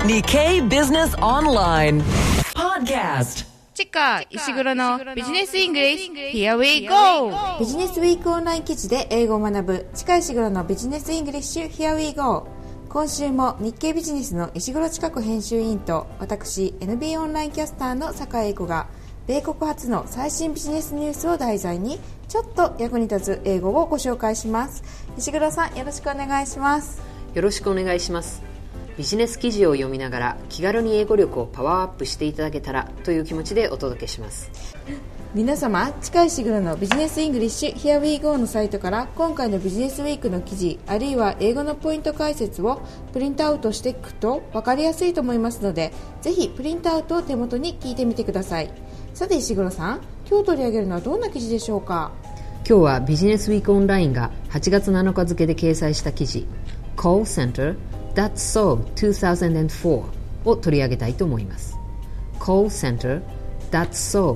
Nikkei Business Online Podcast。 チカ石黒のビジネスイングリッシュ Here we go。 ビジネスウィークオンライン記事で英語を学ぶ近石黒のビジネスイングリッシュ Here we go。 今週も日経ビジネスの石黒近子編集委員と私 NB オンラインキャスターの坂井英子が米国発の最新ビジネスニュースを題材にちょっと役に立つ英語をご紹介します。石黒さん、よろしくお願いします。 よろしくお願いします。ビジネス記事を読みながら気軽に英語力をパワーアップしていただけたらという気持ちでお届けします。 皆様、近石黒のビジネスイングリッシュ Here we go のサイトから今回のビジネスウィークの記事あるいは英語のポイント解説をプリントアウトしていくと分かりやすいと思いますので、ぜひプリントアウトを手元に聞いてみてください。さて石黒さん、今日取り上げるのはどんな記事でしょうか？ 今日はビジネスウィークオンラインが8月7日付で掲載した記事 Call Center That's So 2004を取り上げたいと思います。 Call Center That's So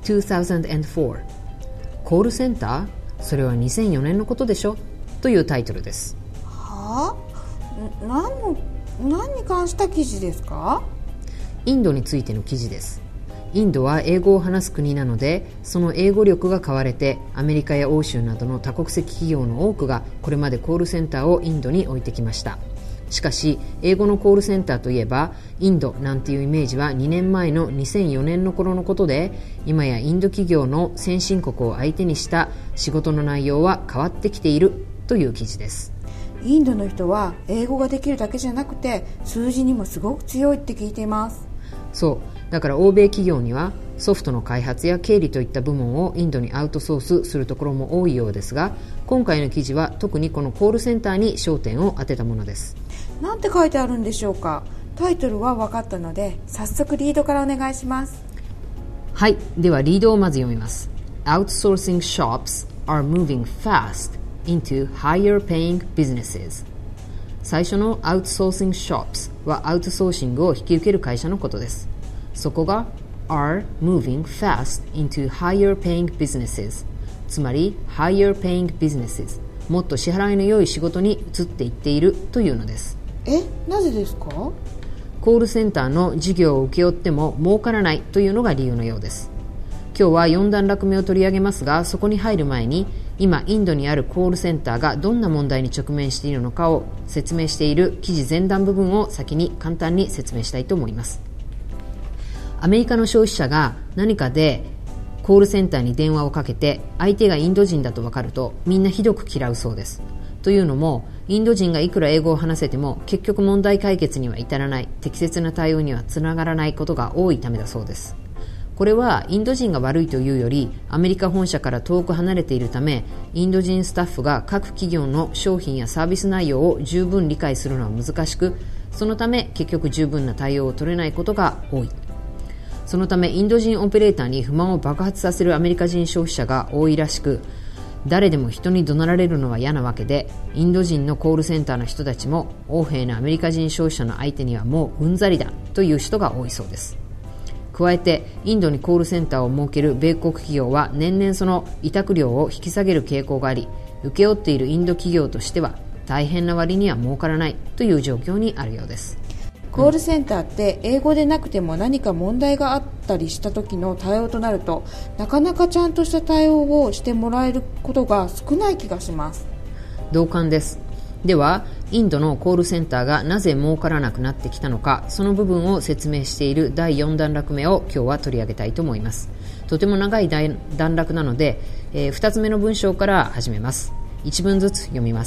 2004、 コールセンター、それは2004年のことでしょというタイトルです。 はあ、何に関した記事ですか？ インドについての記事です。インドは英語を話す国なので、その英語力が買われてアメリカや欧州などの多国籍企業の多くがこれまでコールセンターをインドに置いてきました。しかし英語のコールセンターといえばインドなんていうイメージは2年前の2004年の頃のことで、今やインド企業の先進国を相手にした仕事の内容は変わってきているという記事です。 インドの人は英語ができるだけじゃなくて数字にもすごく強いって聞いています。 そうだから欧米企業にはソフトの開発や経理といった部門をインドにアウトソースするところも多いようですが、今回の記事は特にこのコールセンターに焦点を当てたものです。 なんて書いてあるんでしょうか？タイトルは分かったので早速リードからお願いします。 はい、ではリードをまず読みます。 Outsourcing shops are moving fast into higher paying businesses。 最初の Outsourcing shops はアウトソーシングを引き受ける会社のことです。そこが are moving fast into higher paying businesses、 つまり higher paying businesses、 もっと支払いの良い仕事に移っていっているというのです。 なぜですか？ コールセンターの事業を請け負っても儲からないというのが理由のようです。今日は4段落目を取り上げますが、そこに入る前に今インドにあるコールセンターがどんな問題に直面しているのかを説明している記事前段部分を先に簡単に説明したいと思います。アメリカの消費者が何かでコールセンターに電話をかけて相手がインド人だと分かるとみんなひどく嫌うそうです。というのもインド人がいくら英語を話せても結局問題解決には至らない、適切な対応にはつながらないことが多いためだそうです。これはインド人が悪いというよりアメリカ本社から遠く離れているため、インド人スタッフが各企業の商品やサービス内容を十分理解するのは難しく、そのため結局十分な対応を取れないことが多い。そのためインド人オペレーターに不満を爆発させるアメリカ人消費者が多いらしく、誰でも人に怒鳴られるのは嫌なわけで、インド人のコールセンターの人たちも横柄なアメリカ人消費者の相手にはもううんざりだという人が多いそうです。加えてインドにコールセンターを設ける米国企業は年々その委託料を引き下げる傾向があり、請け負っているインド企業としては大変な割には儲からないという状況にあるようです。 コールセンターって英語でなくても何か問題があったりした時の対応となると、なかなかちゃんとした対応をしてもらえることが少ない気がします。 同感です。ではインドのコールセンターがなぜ儲からなくなってきたのか、その部分を説明している第4段落目を今日は取り上げたいと思います。とても長い段落なので、2つ目の文章から始めます。1文ずつ読みます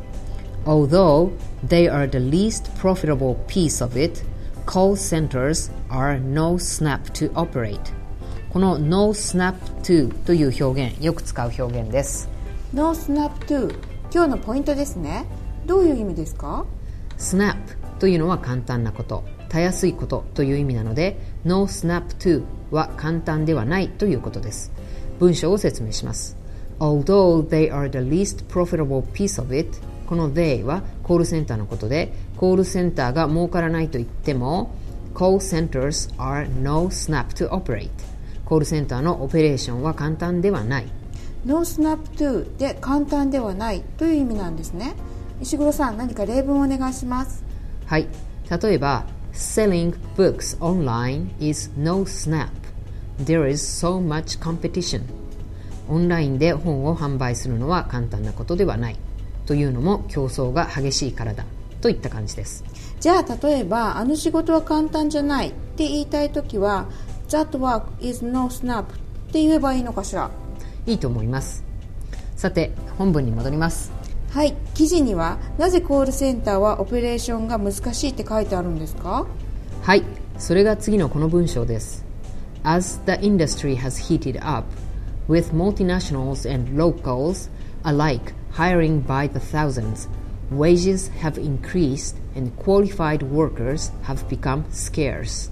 。Although they are the least profitable piece of it, call centers are no snap to operate。 この no snap to という表現、よく使う表現です。 No snap to、 今日のポイントですね。どういう意味ですか？ snap というのは簡単なこと、たやすいことという意味なので no snap to は簡単ではないということです。文章を説明します。 Although they are the least profitable piece of it、この they はコールセンターのことで、コールセンターが儲からないと言っても Call centers are no snap to operate、 コールセンターのオペレーションは簡単ではない。 No snap to で簡単ではないという意味なんですね。石黒さん、何か例文をお願いします。 はい、例えば Selling books online is no snap. There is so much competition. オンラインで本を販売するのは簡単なことではない。というのも競争が激しいからだ。といった感じです。 じゃあ例えばあの仕事は簡単じゃないって言いたいときは That work is no snap って言えばいいのかしら。 いいと思います。さて本文に戻ります。 はい、記事にはなぜコールセンターはオペレーションが難しいって書いてあるんですか？ はい、それが次のこの文章です。As the industry has heated up, with multinationals and locals alike hiring by the thousands, wages have increased and qualified workers have become scarce.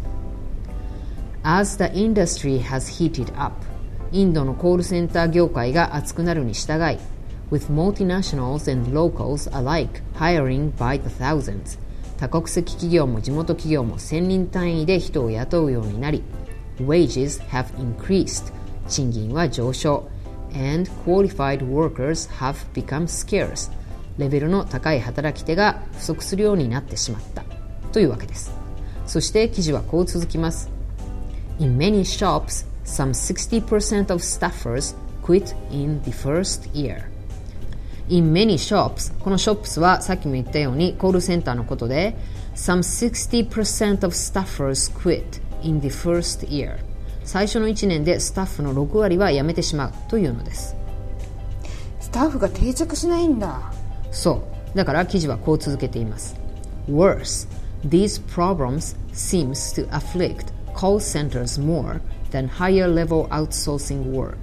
As the industry has heated up, インドのコールセンター業界が熱くなるに従い、with multinationals and locals alike hiring by the thousands, 多国籍企業も地元企業も1000人単位で人を雇うようになり、wages have increased, 賃金は上昇、and qualified workers have become scarce, レベルの高い働き手が不足するようになってしまったというわけです。そして記事はこう続きます。In many shops, some 60% of staffers quit in the first year. In many shops, この shops はさっきも言ったようにコールセンターのことで Some 60% of staffers quit in the first year. 最初の1年でスタッフの6割は辞めてしまうというのです。 スタッフが定着しないんだ。 そう。だから記事はこう続けています。Worse, these problems seems to afflict call centers more than higher level outsourcing work.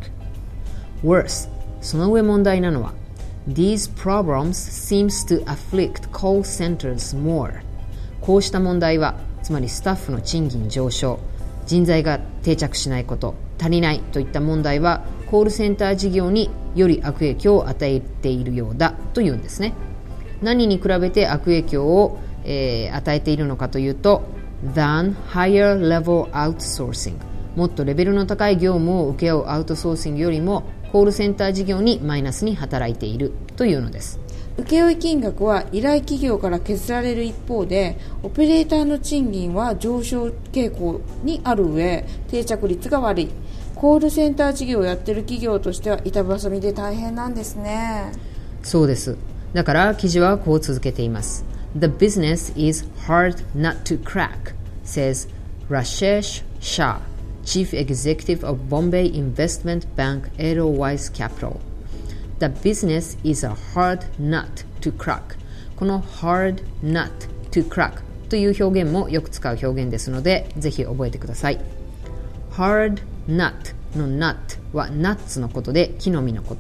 Worse, その上問題なのはThese problems seems to afflict call centers more. こうした問題は、つまりスタッフの賃金上昇、人材が定着しないこと、足りないといった問題は、コールセンター事業により悪影響を与えているようだというんですね。何に比べて悪影響を、与えているのかというと、than higher level outsourcing。もっとレベルの高い業務を請け負うアウトソーシングよりも、コールセンター事業にマイナスに働いているというのです。 請負金額は依頼企業から削られる一方でオペレーターの賃金は上昇傾向にある上定着率が悪い。コールセンター事業をやっている企業としては板挟みで大変なんですね。 そうです。だから記事はこう続けています。The business is hard not to crack, says Rashesh Shah,Chief Executive of Bombay Investment Bank Edelweiss Capital. The business is a hard nut to crack. この hard nut to crack という表現もよく使う表現ですので、ぜひ覚えてください。hard nut の nut はナッツのことで木の実のこと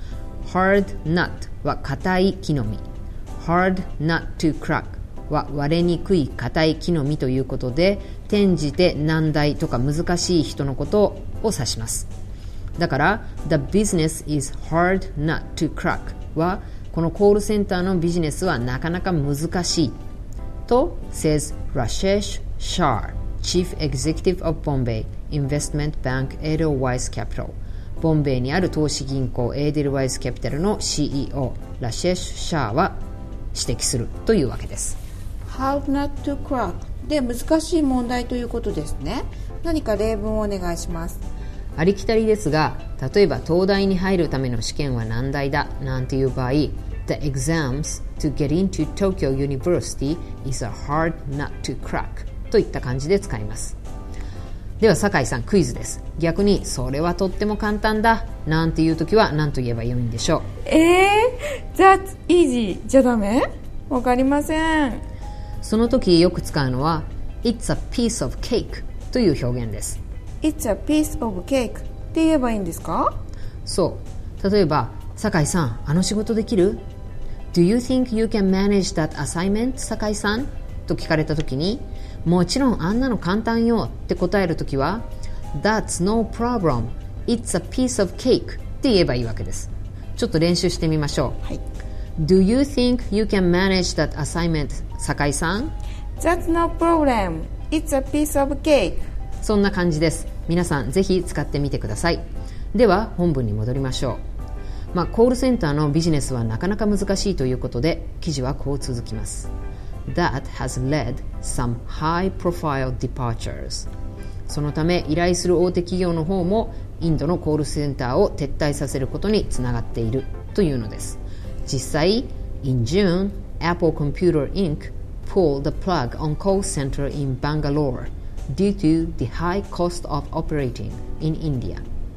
。hard nut は硬い木の実。hard nut to crackは割れにくい硬い木の実ということで転じて難題とか難しい人のことを指します。だから The business is hard not to crack はこのコールセンターのビジネスはなかなか難しいと says Rashesh Shah Chief Executive of Bombay Investment Bank Edelweiss Capital ボンベイにある投資銀行エーデルワイスキャピタルの CEO ラシェッシャーは指摘するというわけです。 How not to crack で難しい問題ということですね。何か例文をお願いします。 ありきたりですが、例えば東大に入るための試験は難題だなんていう場合 The exams to get into Tokyo University is a hard nut to crack といった感じで使います。では酒井さんクイズです。逆にそれはとっても簡単だなんていう時は何と言えばよいんでしょう。 That's easy じゃダメ？わかりません。 その時よく使うのは It's a piece of cake という表現です。 It's a piece of cake って言えばいいんですか？ そう。例えば酒井さんあの仕事できる？ Do you think you can manage that assignment 酒井さんと聞かれた時にもちろんあんなの簡単よって答えるときは That's no problem It's a piece of cake って言えばいいわけです。ちょっと練習してみましょう、はい、Do you think you can manage that assignment 酒井さん That's no problem It's a piece of cake そんな感じです。皆さんぜひ使ってみてください。では本文に戻りましょう。コールセンターのビジネスはなかなか難しいということで記事はこう続きます。 that has led some high-profile departures. そのため依頼する大手企業の方もインドのコールセンターを撤退させることにつながっているというのです。実際 In June, Apple Computer Inc. pulled the plug on call center in Bangalore due to the high cost of operating in India.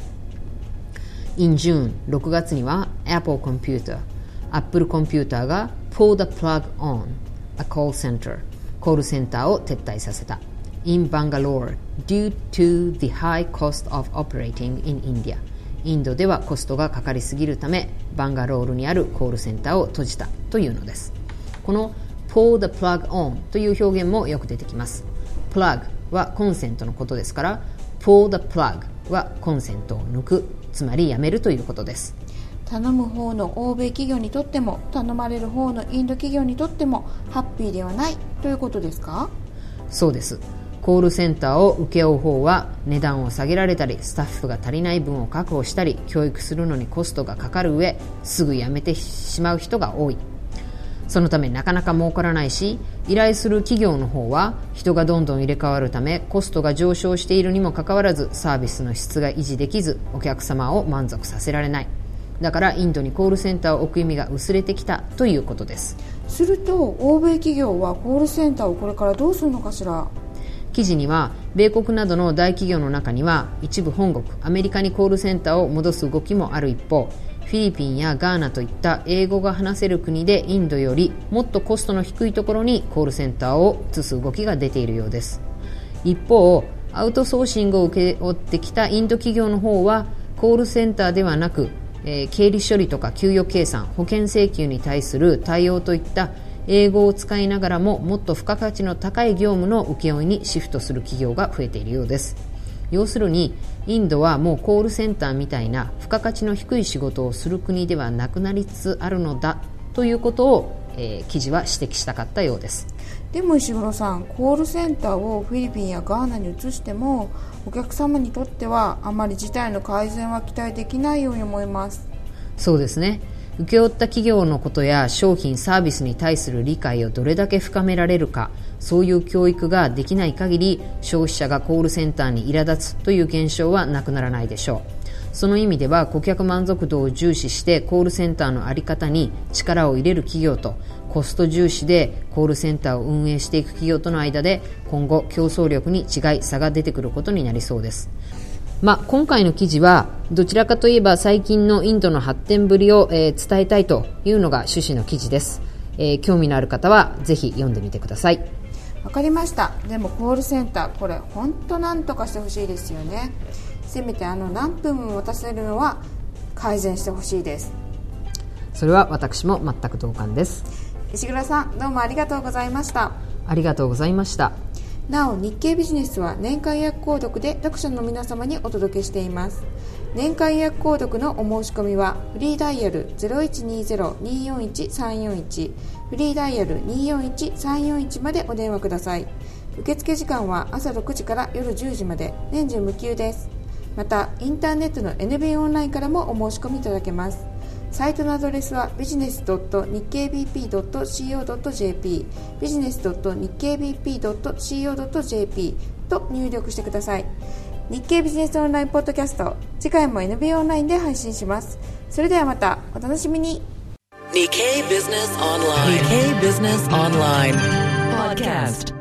In June, 6月には Apple Computer、Apple コンピューターが pull the plug on a call center、コールセンターを撤退させた。In Bangalore, due to the high cost of operating in India. インドではコストがかかりすぎるため、バンガロールにあるコールセンターを閉じたというのです。この pull the plug on という表現もよく出てきます。plug はコンセントのことですから、pull the plug はコンセントを抜く、つまりやめるということです。 頼む方の欧米企業にとっても頼まれる方のインド企業にとってもハッピーではないということですか？ そうです。コールセンターを請け負う方は値段を下げられたり、スタッフが足りない分を確保したり、教育するのにコストがかかる上、すぐ辞めてしまう人が多い。そのためなかなか儲からないし、依頼する企業の方は人がどんどん入れ替わるためコストが上昇しているにもかかわらずサービスの質が維持できず、お客様を満足させられない。だからインドにコールセンターを置く意味が薄れてきたということです。 すると欧米企業はコールセンターをこれからどうするのかしら？ 記事には米国などの大企業の中には一部本国アメリカにコールセンターを戻す動きもある一方、フィリピンやガーナといった英語が話せる国でインドよりもっとコストの低いところにコールセンターを移す動きが出ているようです。一方、アウトソーシングを請け負ってきたインド企業の方はコールセンターではなく、経理処理とか給与計算、保険請求に対する対応といった英語を使いながらももっと付加価値の高い業務の請負にシフトする企業が増えているようです。要するにインドはもうコールセンターみたいな付加価値の低い仕事をする国ではなくなりつつあるのだということを、記事は指摘したかったようです。 でも石黒さん、コールセンターをフィリピンやガーナに移してもお客様にとってはあまり事態の改善は期待できないように思います。 そうですね。請け負った企業のことや商品サービスに対する理解をどれだけ深められるか、そういう教育ができない限り消費者がコールセンターに苛立つという現象はなくならないでしょう。その意味では顧客満足度を重視してコールセンターの在り方に力を入れる企業と、コスト重視でコールセンターを運営していく企業との間で今後競争力に差が出てくることになりそうです。今回の記事はどちらかといえば最近のインドの発展ぶりを、伝えたいというのが趣旨の記事です。興味のある方はぜひ読んでみてください。 わかりました。でもコールセンター、これ本当なんとかしてほしいですよね。せめて何分も渡せるのは改善してほしいです。 それは私も全く同感です。 石黒さん、どうもありがとうございました。 ありがとうございました。 なお、日経ビジネスは年間予約購読で読者の皆様にお届けしています。年間予約購読のお申し込みはフリーダイヤル 0120-241-341 フリーダイヤル 241-341 までお電話ください。受付時間は朝6時から夜10時まで、年中無休です。またインターネットの NB オンラインからもお申し込みいただけます。サイトのアドレスは business.nikkbp.co.jp business.nikkbp.co.jp と入力してください。日経ビジネスオンラインポッドキャスト、次回も NB オンラインで配信します。それではまたお楽しみに。 Nikkei Business Online. Nikkei Business Online Podcast.